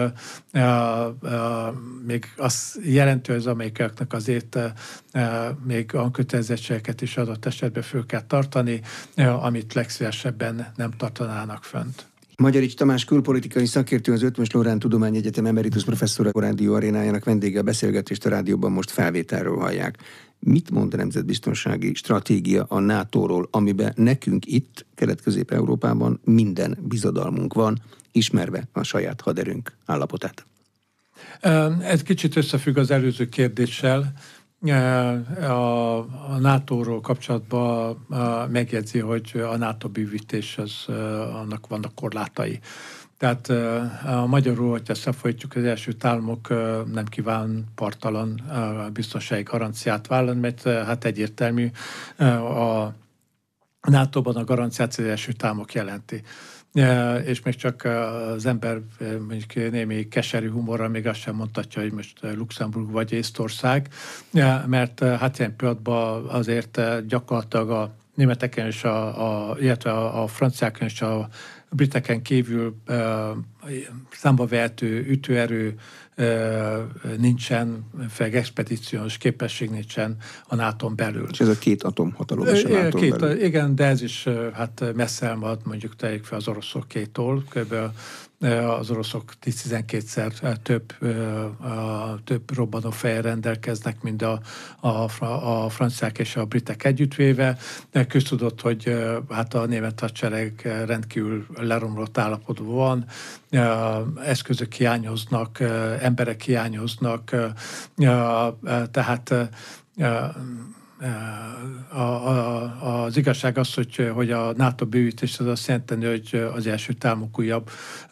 még azt jelenti, hogy az amerikaiaknak azért még a kötelezettségeket is adott esetben föl kell tartani, amit legszívesebben nem tartanának fönt. Magyarics Tamás külpolitikai szakértő, az Eötvös Loránd Tudományegyetem emeritus professzora, a Rádió Arénájának vendége. A beszélgetést a rádióban most felvételről hallják. Mit mond a nemzetbiztonsági stratégia a NATO-ról, amiben nekünk itt, Kelet-Közép-Európában minden bizodalmunk van, ismerve a saját haderőnk állapotát? Ez kicsit összefügg az előző kérdéssel. A NATO-ról kapcsolatban megjegyzi, hogy a NATO bővítés, annak vannak korlátai. Tehát magyarul, hogyha összefolytjuk, az Egyesült Államok nem kíván parttalan biztonsági garanciát vállalni, mert hát egyértelmű, a NATO-ban a garanciát az Egyesült Államok jelenti. És még csak az ember mondjuk némi keserű humorral még azt sem mondhatja, hogy most Luxemburg vagy Észtország, mert hát ilyen pillanatban azért gyakorlatilag a németeken és illetve a franciákon és a briteken kívül számba vehető ütőerő nincsen, főleg expedíciós képesség nincsen a NATO-n belül. És ez a két atomhatalom is a NATO-n belül. Igen, de ez is hát messze elmarad, mondjuk tegyük fel az oroszokétól, kb. az oroszok 10-12-szer több robbanófejjel rendelkeznek, mint a franciák és a britek együttvéve. Köztudott, hogy hát a német hadsereg rendkívül leromlott állapotban van, eszközök hiányoznak, emberek hiányoznak, tehát az igazság az, hogy a NATO bővítés az azt jelenti, hogy az Egyesült Államok újabb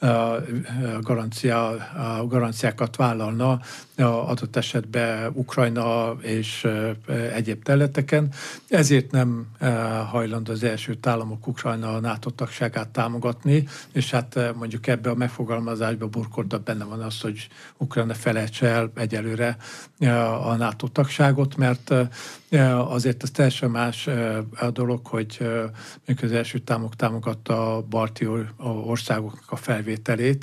garanciákat vállalna adott esetben Ukrajna és egyéb területeken. Ezért nem hajlandó az Egyesült Államok Ukrajna a NATO tagságát támogatni, és hát mondjuk ebbe a megfogalmazásban burkoltabb benne van az, hogy Ukrajna felejtse el egyelőre a NATO tagságot, mert azért ez teljesen más a dolog, hogy mondjuk az Egyesült Államok támogatta a balti országoknak a felvételét,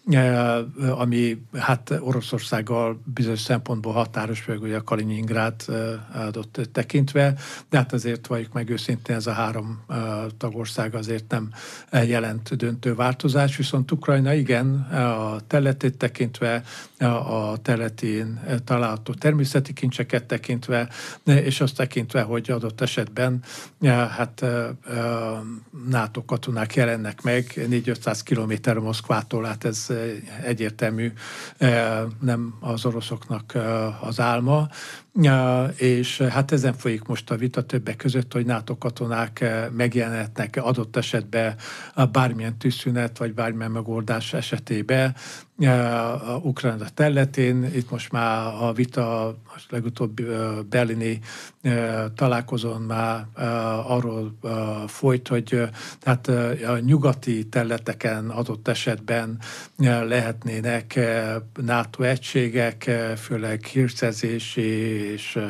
ami hát Oroszországgal bizonyos szempontból határos, vagy ugye a Kaliningrádot tekintve, de hát azért valljuk meg őszintén, ez a 3 tagország azért nem jelent döntő változás, viszont Ukrajna igen, a területét tekintve, a területén található természeti kincseket tekintve, és azt tekintve, hogy adott esetben hát NATO katonák jelennek meg 400-500 kilométerre Moszkvától, hát ez egyértelmű, nem az oroszoknak az álma, és hát ezen folyik most a vita többek között, hogy NATO katonák megjelenhetnek adott esetben bármilyen tűzszünet, vagy bármilyen megoldás esetében Ukrajna területén. Itt most már a vita, most legutóbb berlini találkozón már arról folyt, hogy hát a nyugati területeken adott esetben lehetnének NATO egységek, főleg hírszerzési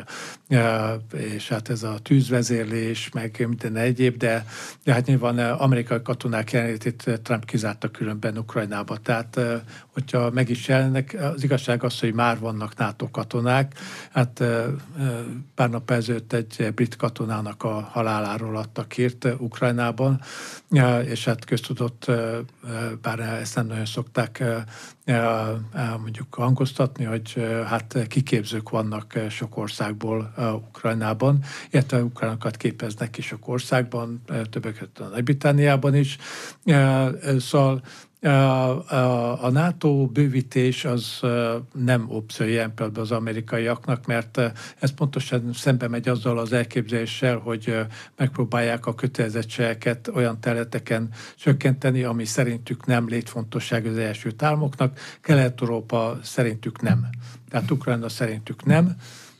és hát ez a tűzvezérlés, meg minden egyéb, de hát nyilván amerikai katonák jelenlétét Trump kizárta különben Ukrajnába. Tehát, hogyha meg is jelennek, az igazság az, hogy már vannak NATO katonák. Hát pár nap ezelőtt egy brit katonának a haláláról adtak hírt Ukrajnában, és hát köztudott, bár ezt nem nagyon szokták mondjuk hangoztatni, hogy hát kiképzők vannak sok országból Ukrajnában, illetve ukránokat képeznek is sok országban, többek között a Nagy-Britanniában is. Szóval a NATO bővítés az nem opció ilyen például az amerikaiaknak, mert ez pontosan szembe megy azzal az elképzeléssel, hogy megpróbálják a kötelezettségeket olyan területeken csökkenteni, ami szerintük nem létfontosságú az Egyesült Államoknak, Kelet-Európa szerintük nem. Tehát Ukrajna szerintük nem.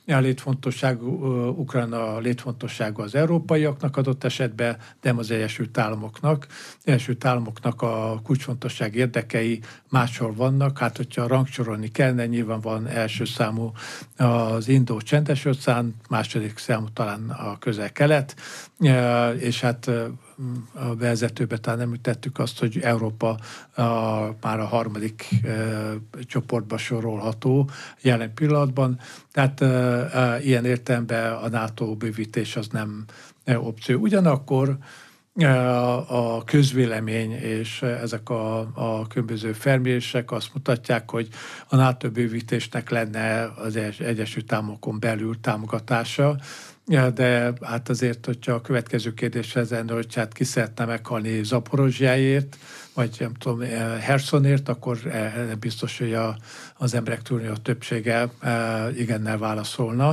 Ukrajna létfontosságú az európaiaknak adott esetben, nem az Egyesült Államoknak. Az Egyesült Államoknak a kulcsfontosság érdekei máshol vannak. Hát, hogyha rangsorolni kellene, nyilván van első számú az Indó-Csendes-óceán, második számú talán a Közel-Kelet, és hát a vezetőben talán említettük azt, hogy Európa már a harmadik csoportba sorolható jelen pillanatban. Tehát ilyen értelemben a NATO bővítés az nem opció. Ugyanakkor a közvélemény és ezek a különböző felmérések azt mutatják, hogy a NATO bővítésnek lenne az Egyesült Államokon belül támogatása, de hát azért, hogyha a következő kérdés ez lenne, hogy hát ki szeretne meghalni Zaporozsjáért, vagy nem tudom, Hersonért, akkor biztos, hogy az emberek túlnyomó többsége igennel válaszolna.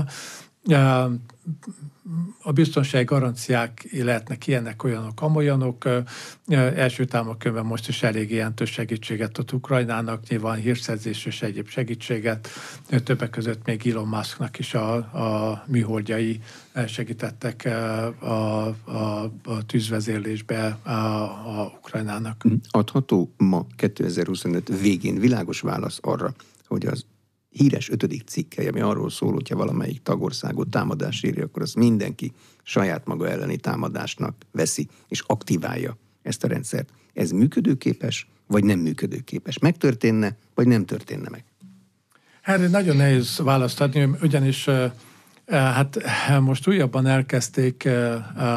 A biztonsági garanciák lehetnek ilyenek, olyanok, amolyanok. Egyesült Államok most is elég jelentős segítséget ad Ukrajnának, nyilván hírszerzés és egyéb segítséget. Többek között még Elon Musknak is a műholdjai segítettek a tűzvezérlésbe a Ukrajnának. Adható ma 2025 végén világos válasz arra, hogy az híres 5. cikkely, ami arról szól, hogyha valamelyik tagországot támadás éri, akkor azt mindenki saját maga elleni támadásnak veszi, és aktiválja ezt a rendszert. Ez működőképes, vagy nem működőképes? Megtörténne, vagy nem történne meg? Erre nagyon nehéz választ adni, ugyanis hát most újabban elkezdték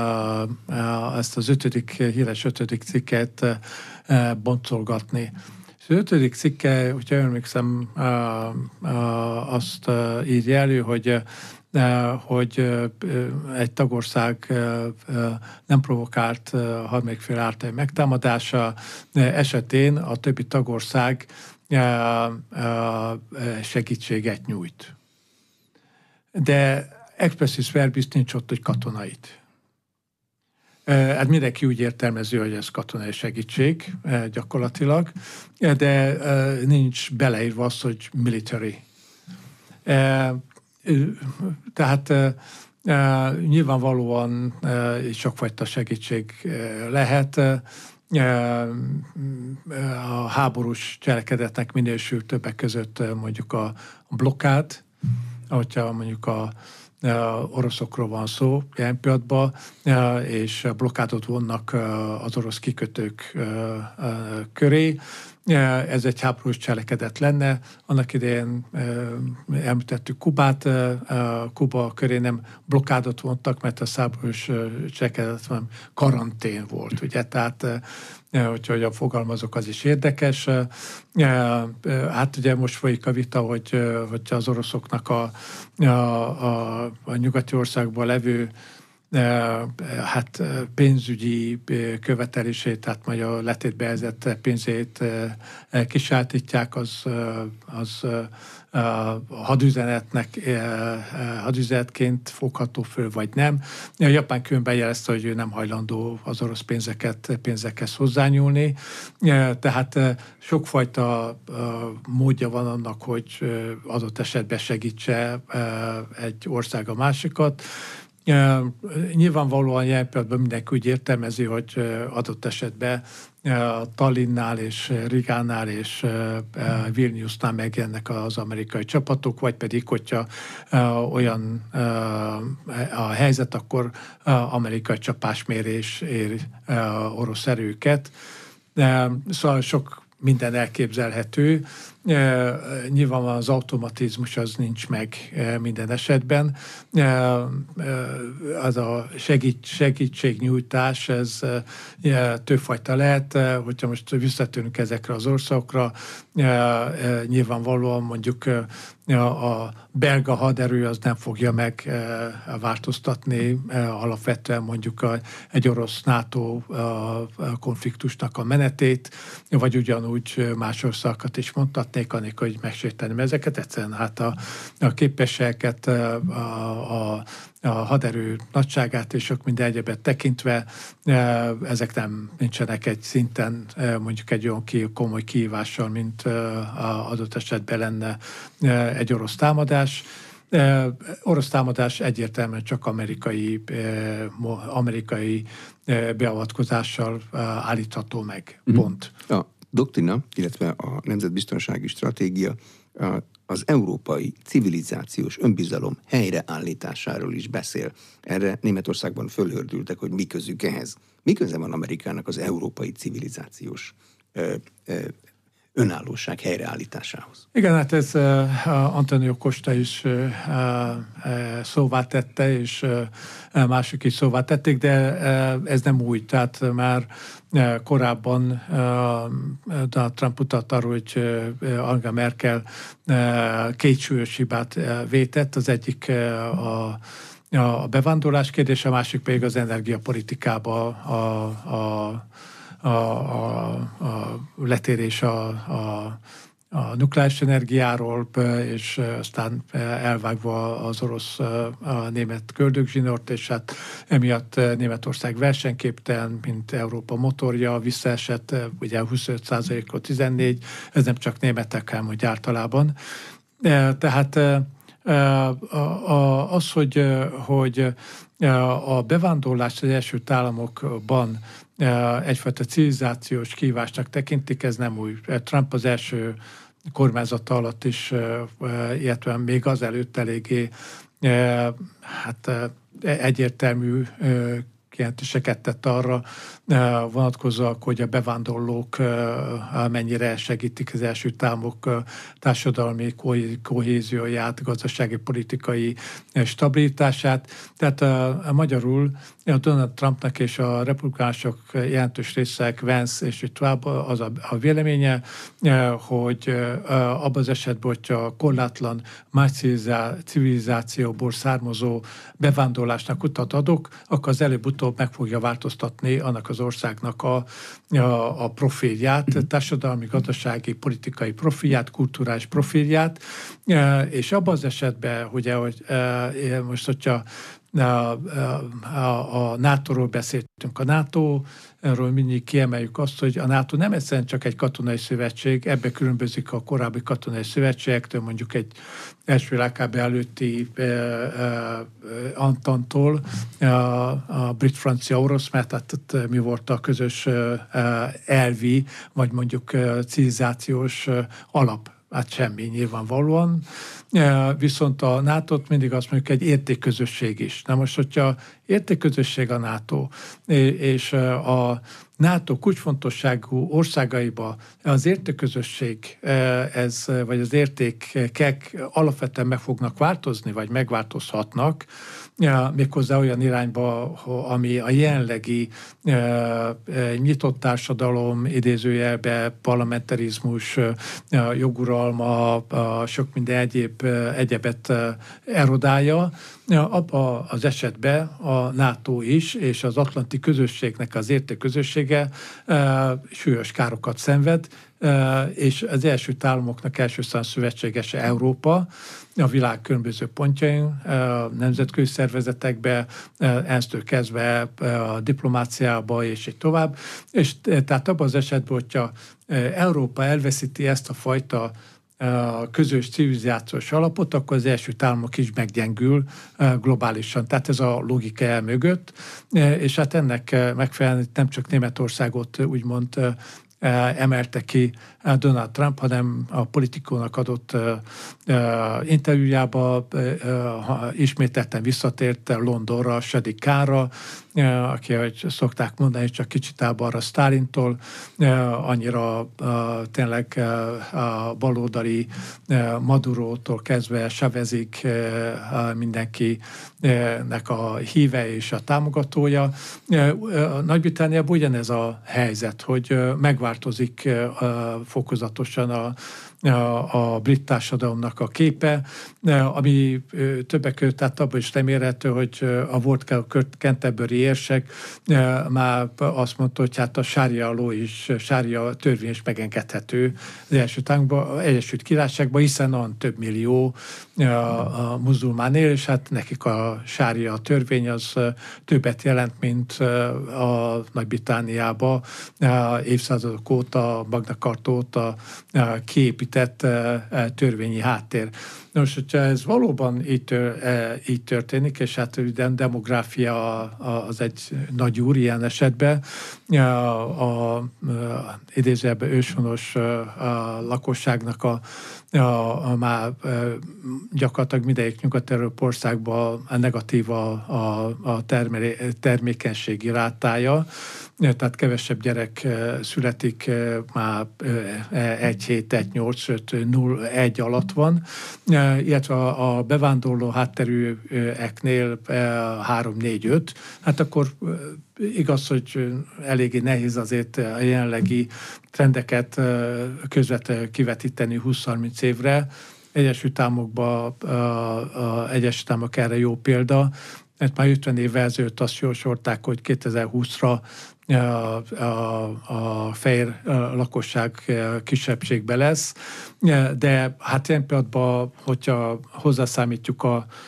ezt az híres 5. cikket boncolgatni. Az 5. cikke, hogyha emlékszem, azt írja elő, hogy egy tagország nem provokált harmadik fél által megtámadása esetén a többi tagország segítséget nyújt. De expressis verbis nincs ott, hogy katonait. Hát mindenki úgy értelmezi, hogy ez katonai segítség gyakorlatilag, de nincs beleírva az, hogy military. Tehát nyilvánvalóan sokfajta segítség lehet. A háborús cselekedetnek minősül többek között mondjuk a blokkád, ahogyha mondjuk a oroszokról van szó jelen pillanatban, és blokkádot vonnak az orosz kikötők köré. Ez egy háborús cselekedet lenne. Annak idején említettük Kubát. Kuba köré nem blokkádot vontak, mert a háborús cselekedet van, karantén volt. Ugye? Tehát, hogyha fogalmazok, az is érdekes. Hát ugye most folyik a vita, hogy az oroszoknak a nyugati országban levő pénzügyi követelését, tehát majd a letétbe helyezett pénzét kisátítják, az hadüzenetként fogható föl, vagy nem. A japán különben jelezte, hogy ő nem hajlandó az orosz pénzekhez hozzányúlni. Tehát sokfajta módja van annak, hogy adott esetben segítse egy ország a másikat. Nyilvánvalóan jelen pillanatban mindenki úgy értelmezi, hogy adott esetben Tallinnnál és Rigánál és Vilniusnál megjelennek az amerikai csapatok, vagy pedig, hogyha olyan a helyzet, akkor amerikai csapásmérés ér orosz erőket. Szóval sok minden elképzelhető. Nyilvánvalóan az automatizmus az nincs meg minden esetben. Az a segítségnyújtás, ez többfajta lehet. Hogyha most visszatérünk ezekre az országokra, nyilvánvalóan mondjuk a belga haderő az nem fogja megváltoztatni alapvetően mondjuk egy orosz NATO konfliktusnak a menetét, vagy ugyanúgy más országokat is mondhatnék, anélkül, hogy megsérteném ezeket. Egyszerűen hát a képességeket, a haderő nagyságát és sok minden egyebet tekintve ezek nincsenek egy szinten mondjuk egy olyan komoly kihívással, mint adott esetben lenne egy orosz támadás. Orosz támadás egyértelműen csak amerikai beavatkozással állítható meg. Pont. A doktrina, illetve a nemzetbiztonsági stratégia az európai civilizációs önbizalom helyreállításáról is beszél. Erre Németországban fölhördültek, hogy mi közük ehhez. Mi köze van Amerikának az európai civilizációs önállóság helyreállításához? Igen, hát ez Antonio Costa is szóvá tette, és mások is szóvá tették, de ez nem új. Tehát már korábban Donald Trump utalt arról, hogy Angela Merkel két súlyos hibát vétett. Az egyik a bevándorlás kérdése, a másik pedig az energiapolitikába a letérés a nukleáris energiáról, és aztán elvágva az orosz a német köldögzsinort, és hát emiatt Németország versenyképtelen, mint Európa motorja, visszaesett, ugye 25%-ot 14, ez nem csak németek, hanem hogy általában. Tehát az, hogy a bevándorlás az Egyesült Államokban egyfajta civilizációs kihívásnak tekintik, ez nem új. Trump az első kormányzata alatt is, illetve még azelőtt eléggé egyértelmű kijelentéseket tett arra vonatkozóak, hogy a bevándorlók mennyire segítik az Egyesült Államok társadalmi kohézióját, gazdasági, politikai stabilitását. Tehát magyarul a Donald Trumpnak és a republikánusok jelentős részek, Vance és így tovább az a véleménye, hogy abban az esetben, hogyha korlátlan más civilizációból származó bevándorlásnak utat adok, akkor az előbb-utóbb meg fogja változtatni annak az országnak a profilját, társadalmi, gazdasági, politikai profilját, kulturális profilját, és abban az esetben, hogy most, hogyha a NATO-ról beszéltünk. A NATO-ról mindig kiemeljük azt, hogy a NATO nem egyszerűen csak egy katonai szövetség, ebbe különbözik a korábbi katonai szövetségektől, mondjuk egy első világháború előtti Antantól, a brit-francia-orosz, mert tehát mi volt a közös elvi, vagy mondjuk civilizációs alap. Hát semmi nyilvánvalóan. Viszont a NATO-t mindig azt mondjuk egy értékközösség is. Na most, hogyha értékközösség a NATO, és a NATO kulcsfontosságú országaiba az értékközösség, vagy az értékek alapvetően meg fognak változni, vagy megváltozhatnak, méghozzá olyan irányba, ami a jelenlegi nyitott társadalom, idézőjelbe parlamentarizmus, joguralma, sok minden egyebet erodálja. Abban az esetben a NATO is, és az atlanti közösségnek az értékközössége súlyos károkat szenved, és az Egyesült Államoknak első számú szövetségese Európa, a világ különböző pontjain, nemzetközi szervezetekbe, ENSZ-től kezdve a diplomáciába, és így tovább. És tehát abban az esetben, hogyha Európa elveszíti ezt a fajta közös civilizációs alapot, akkor az Egyesült Államok is meggyengül globálisan. Tehát ez a logika mögött, és hát ennek megfelelően nem csak Németországot úgymond emelte ki Donald Trump, hanem a Politikónak adott interjújába ismételten visszatért Londonra, Shadi Khanra, aki, ahogy szokták mondani, csak kicsit elbalra Sztálintól, annyira tényleg a baloldali Madurótól kezdve Chávezig mindenkinek a híve és a támogatója. Nagy-Britanniában ugyanez a helyzet, hogy megváltozik fokozatosan a brit társadalomnak a képe, ami többek között tehát abban is remélhető, hogy a volt Canterbury érsek már azt mondta, hogy hát a sária törvény is megengedhető az Egyesült Királyságban, hiszen olyan több millió a muzulmán él, és hát nekik a sária törvény az többet jelent, mint a Nagy-Britanniában évszázadok óta, Magna Carta óta kiépített törvényi háttér. Nos, hogyha ez valóban így történik, és hát a demográfia az egy nagy úr ilyen esetben, a idézőjelben őshonos lakosságnak már gyakorlatilag mindegyik Nyugat-Európa országban negatív a termékenységi rátája, tehát kevesebb gyerek születik, már 1,7-1,8-1 alatt van, illetve a bevándorló hátterűeknél 3-4-5, hát akkor igaz, hogy eléggé nehéz azért a jelenlegi trendeket közvetlenül kivetíteni 20-30 évre. Egyesült Államokban Egyesült Államok erre jó példa, mert már 50 évvel ezelőtt azt jósolták, hogy 2020-ra a fehér lakosság kisebbségbe lesz, de hát ilyen pillanatban, hogyha hozzászámítjuk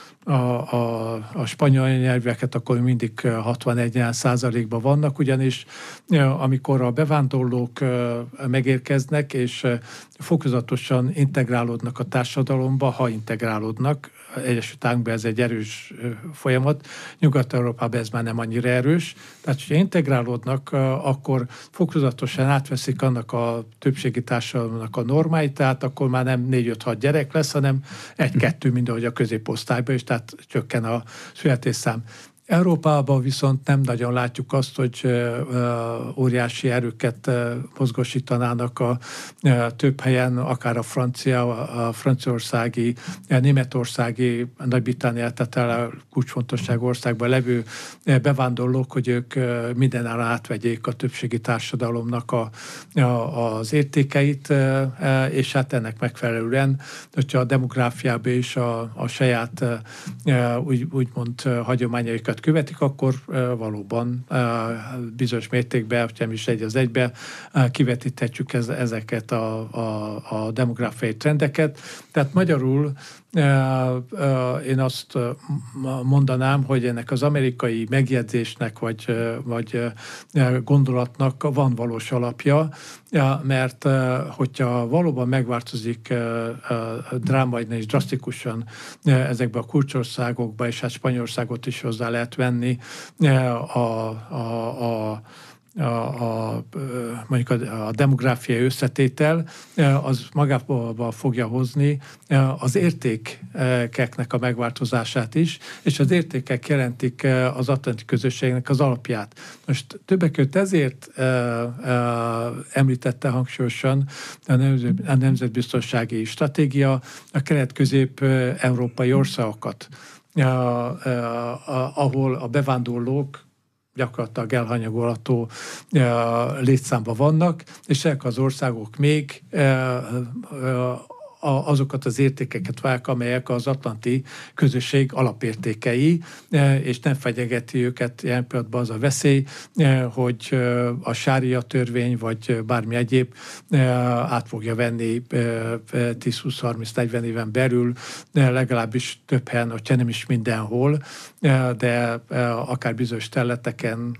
a spanyol nyelveket, akkor mindig 61%-ban vannak, ugyanis amikor a bevándorlók megérkeznek, és fokozatosan integrálódnak a társadalomba, ha integrálódnak, Egyesült Államokban ez egy erős folyamat, Nyugat-Európában ez már nem annyira erős, tehát hogyha integrálódnak, akkor fokozatosan átveszik annak a többségi társadalomnak a normáit, tehát akkor már nem 4-5-6 gyerek lesz, hanem 1-2, mint ahogy a középosztályban is, tehát csökken a születésszám. Európában viszont nem nagyon látjuk azt, hogy óriási erőket mozgósítanának a több helyen, akár a franciaországi, németországi, Nagy-Britannia, tehát a kulcsfontosságú országban levő bevándorlók, hogy ők mindenáron átvegyék a többségi társadalomnak az értékeit, és hát ennek megfelelően, hogyha a demográfiában is a saját úgymond hagyományaikat követik, akkor valóban bizonyos mértékben, hogy nem is egy az egybe, kivetíthetjük ezeket a demográfiai trendeket. Tehát magyarul én azt mondanám, hogy ennek az amerikai megjegyzésnek vagy gondolatnak van valós alapja, mert hogyha valóban megváltozik drámaian és drasztikusan ezekbe a kulcsországokba, és hát Spanyolországot is hozzá lehet venni, mondjuk a demográfiai összetétel, az magában fogja hozni az értékeknek a megváltozását is, és az értékek jelentik az atlanti közösségnek az alapját. Most többek között ezért említette hangsúlyosan a nemzetbiztonsági stratégia a kelet-közép-európai országokat, ahol a bevándorlók gyakorlatilag elhanyagolható létszámban vannak, és ezek az országok még azokat az értékeket várják, amelyek az atlanti közösség alapértékei, és nem fenyegeti őket jelen pillanatban az a veszély, hogy a sária törvény, vagy bármi egyéb át fogja venni 10-20-30-40 éven belül, legalábbis több helyen, hogyha nem is mindenhol, de akár bizonyos területeken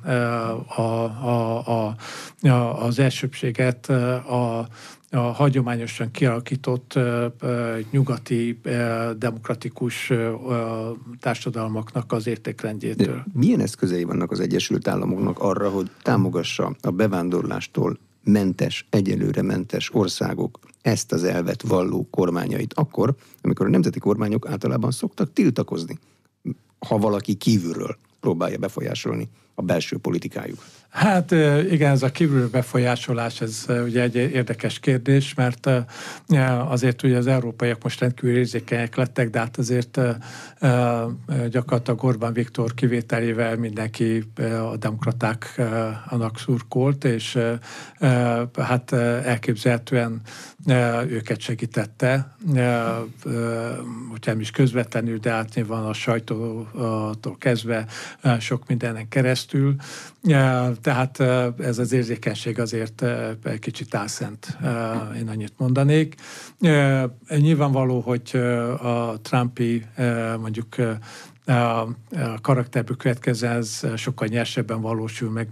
az elsőbbséget a hagyományosan kialakított nyugati demokratikus társadalmaknak az értékrendjétől. De milyen eszközei vannak az Egyesült Államoknak arra, hogy támogassa a bevándorlástól egyelőre mentes országok ezt az elvet valló kormányait akkor, amikor a nemzeti kormányok általában szoktak tiltakozni, ha valaki kívülről próbálja befolyásolni a belső politikájuk? Hát igen, ez a kívül befolyásolás, ez ugye egy érdekes kérdés, mert azért ugye az európaiak most rendkívül érzékenyek lettek, de hát azért gyakorlatilag Orbán Viktor kivételével mindenki a demokratáknak szurkolt, és hát elképzelhetően őket segítette, hogyha nem is közvetlenül, de hát nyilván a sajtótól kezdve sok mindenen keresztül. Tehát ez az érzékenység azért egy kicsit álszent, én annyit mondanék. Nyilvánvaló, hogy a Trumpi mondjuk a karakterből következően ez sokkal nyersebben valósul meg,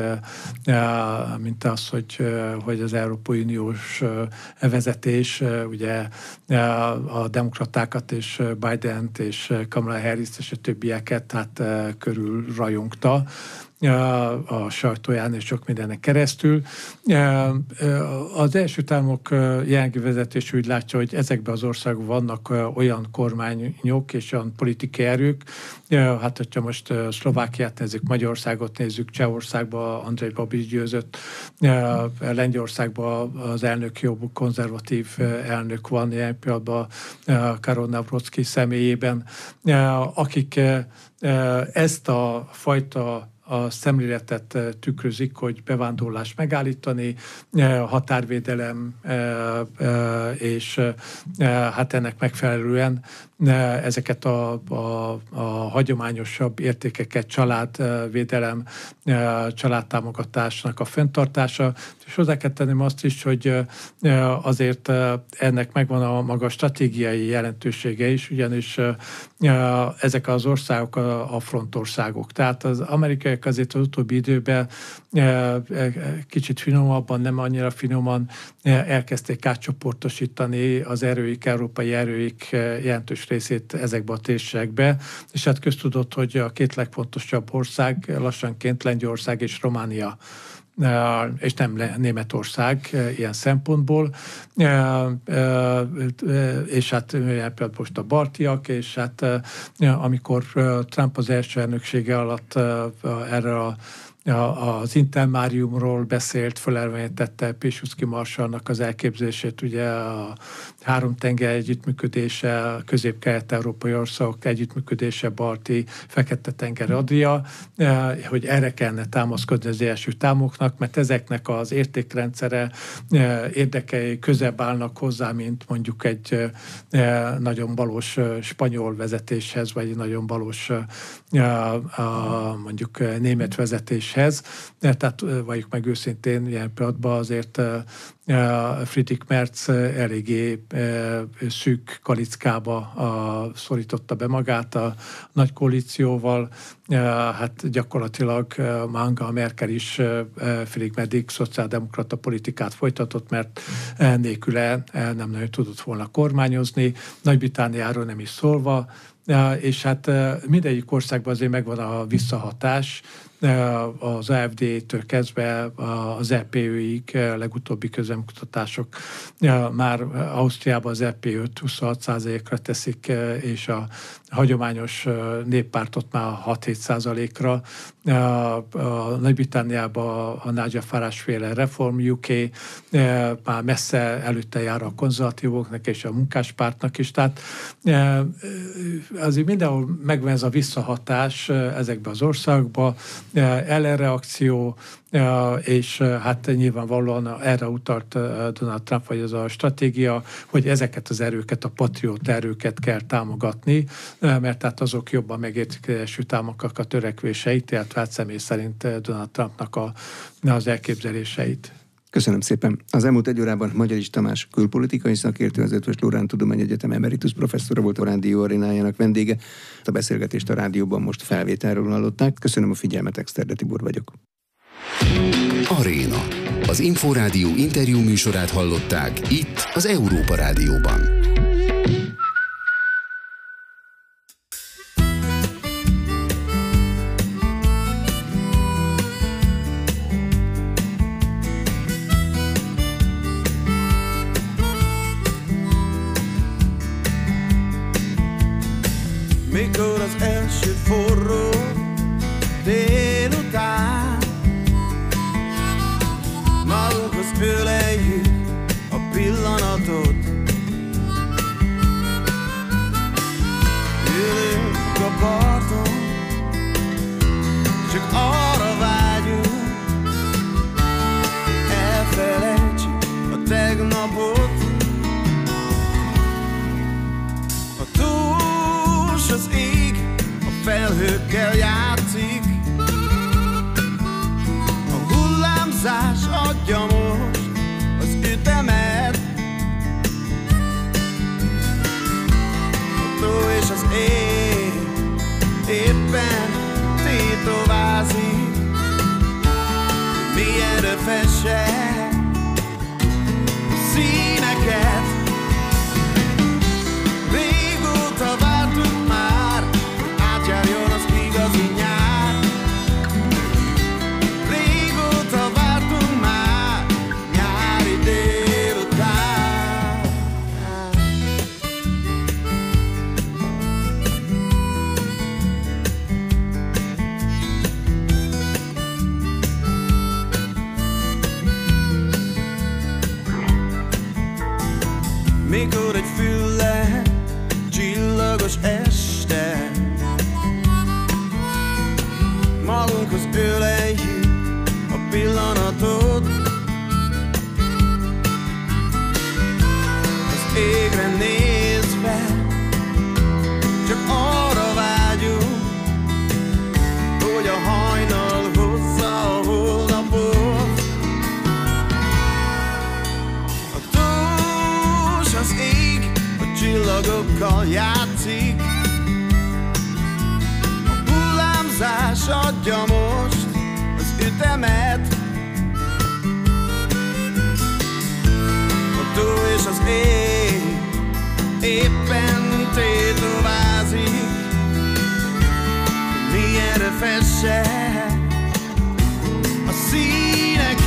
mint az, hogy az Európai Uniós vezetés ugye a demokratákat és Bident és Kamala Harris és a többieket hát körül rajongta a sajtóján és sok mindennek keresztül. Az Egyesült Államok jelenlegi vezetés úgy látja, hogy ezekben az országban vannak olyan kormányok és olyan politikai erők, hát hogyha most Szlovákiát nézzük, Magyarországot nézzük, Csehországban Andrej Babiš győzött, Lengyelországban az elnök jobb konzervatív elnök van jelen pillanatban Karol Nawrocki személyében, akik ezt a fajta a szemléletet tükrözik, hogy bevándorlást megállítani, határvédelem, és hát ennek megfelelően ezeket a hagyományosabb értékeket, családvédelem, családtámogatásnak a fenntartása, és hozzá kell tenném azt is, hogy azért ennek megvan a maga stratégiai jelentősége is, ugyanis ezek az országok a frontországok. Tehát az amerikaiak azért az utóbbi időben kicsit finomabban, nem annyira finoman elkezdték átcsoportosítani az erőik, európai erőik jelentős részét ezekbe a térségekbe, és hát köztudott, hogy a két legfontosabb ország lassanként Lengyelország és Románia és nem Németország ilyen szempontból, és hát például most a baltiak, és hát amikor Trump az első elnöksége alatt erre az intermáriumról beszélt, felelvényítette Piłsudski marsalnak az elképzelését, ugye a háromtenger együttműködése, közép-kelet-európai országok együttműködése, balti, Fekete-tenger, Adria, hogy erre kellene támaszkodni az Egyesült Államoknak, mert ezeknek az értékrendszere, érdekei közebb állnak hozzá, mint mondjuk egy nagyon balos spanyol vezetéshez, vagy egy nagyon balos mondjuk német vezetéshez. Tehát valljuk meg őszintén, ilyen pillanatban azért Friedrich Merz eléggé szűk kalickába szorította be magát a nagy koalícióval. Hát gyakorlatilag Angela Merkel is félig meddig szociáldemokrata politikát folytatott, mert nélküle nem nagyon tudott volna kormányozni. Nagy-Britanniáról nem is szólva, és hát mindegyik országban azért megvan a visszahatás, az AfD-től kezdve az EP-ig legutóbbi közvéleménykutatások már Ausztriában az EP 26%-ra teszik, és a hagyományos néppártot már 6-7%-ra. A Nagy-Britanniában a Nigel Farage-féle Reform UK már messze előtte jár a konzervatívoknak és a munkáspártnak is. Tehát azért mindenhol megvan ez a visszahatás ezekben az országokban, ellenreakció, és hát nyilvánvalóan erre utalt Donald Trump, vagy ez a stratégia, hogy ezeket az erőket, a patrióta erőket kell támogatni, mert tehát azok jobban megértik az Egyesült Államoknak a törekvéseit, illetve hát személy szerint Donald Trumpnak az elképzeléseit. Köszönöm szépen. Az elmúlt egy órában Magyarics Tamás külpolitikai szakértő, az Eötvös Loránd Tudományegyetem emeritus professzora volt, a Rádió Arénájának vendége. A beszélgetést a rádióban most felvételről hallották. Köszönöm a figyelmet, Exterde Tibor vagyok. Aréna. Az Inforádió interjú műsorát hallották itt az Európa Rádióban. Mikor az első forró délután magunkhoz öleljük a pillanatot, ülünk a parton, csak arra vágyunk, elfelejtsük a tegnapot. Az ég a felhőkkel játszik, a hullámzás adja most az ütemet, a tó és az ég éppen tétovázik, milyenre fesse a színeket. Járjon az igazi nyár, régóta vártunk már nyári délután. Mikor egy fülle csillagos este, magunkhoz öleljük a pillanatot, az égre nézve csak arra vágyunk, hogy a hajnal hozza a holnapot. A tós az ég a csillagokkal játszik, adja most az ütemet, a tó és az ég éppen tétovázik, milyenre fesse a színek.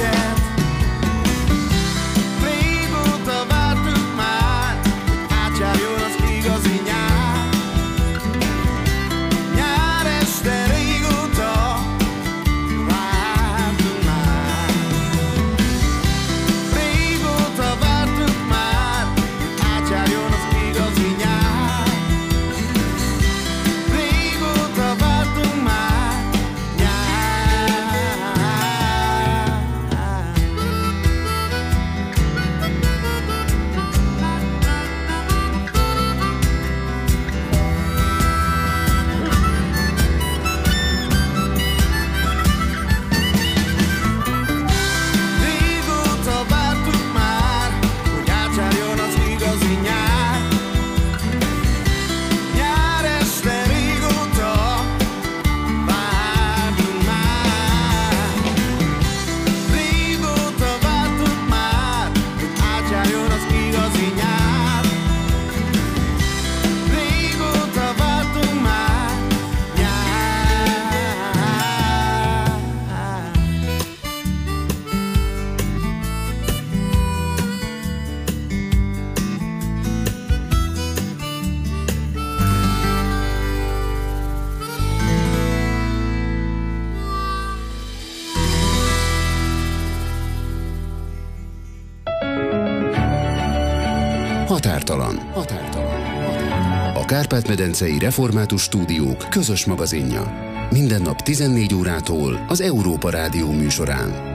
Határtalan. A Kárpát-medencei Református Stúdiók közös magazinja. Minden nap 14 órától az Európa Rádió műsorán.